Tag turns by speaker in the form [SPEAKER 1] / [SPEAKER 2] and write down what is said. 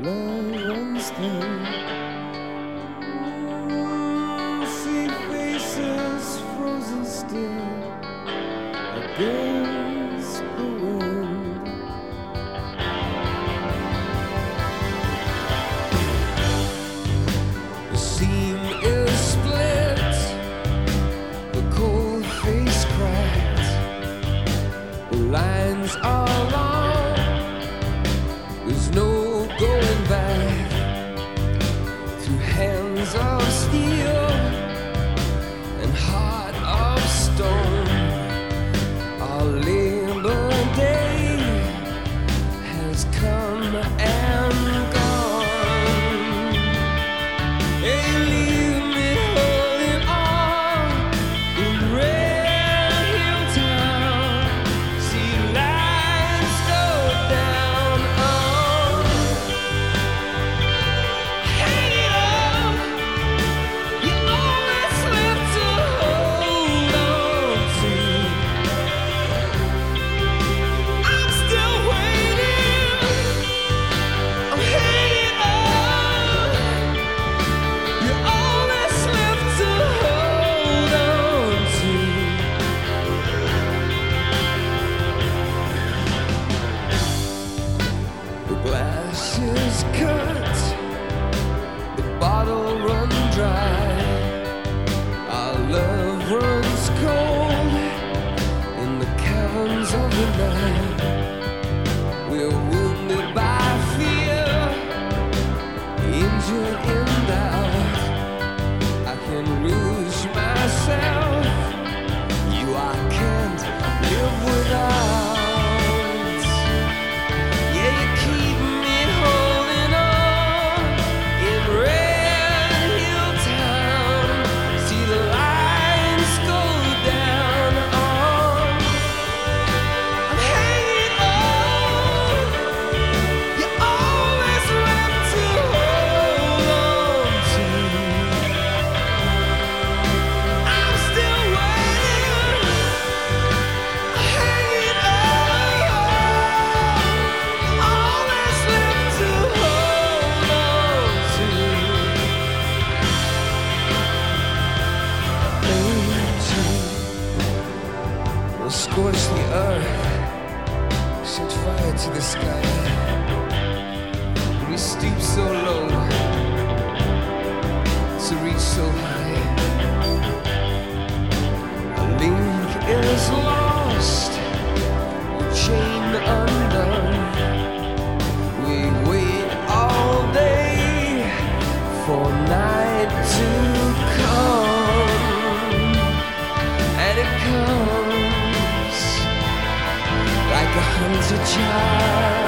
[SPEAKER 1] love runs thin. See faces frozen still against the wind. The seam is split, the cold face cracked, the lines are long, there's no going back. Through hands of steel and heart of stone, our Labor Day has come and gone. Hey, leave me holding on in Red Hill Town. See lights go down on. Hang it up, you always live to hold on to. I'm still waiting, I'm hanging up. You always live to hold on to. The glass is cut, the bottle run dry, our love runs cold in the caverns of the night. We're wounded by fear, injured in doubt. I can lose myself, you I can't live without. Yeah, you keep me holding on in Red Hill Town. See the lines go down on. I'm hanging on. You always left to hold on to. I'm still waiting. I'm hanging on. Always left to hold on to. Angel will scorch the earth, set fire to the sky. We stoop so low to reach so high. A link is lost, a chain undone. We wait all day for night to come, and it comes like a hunted child.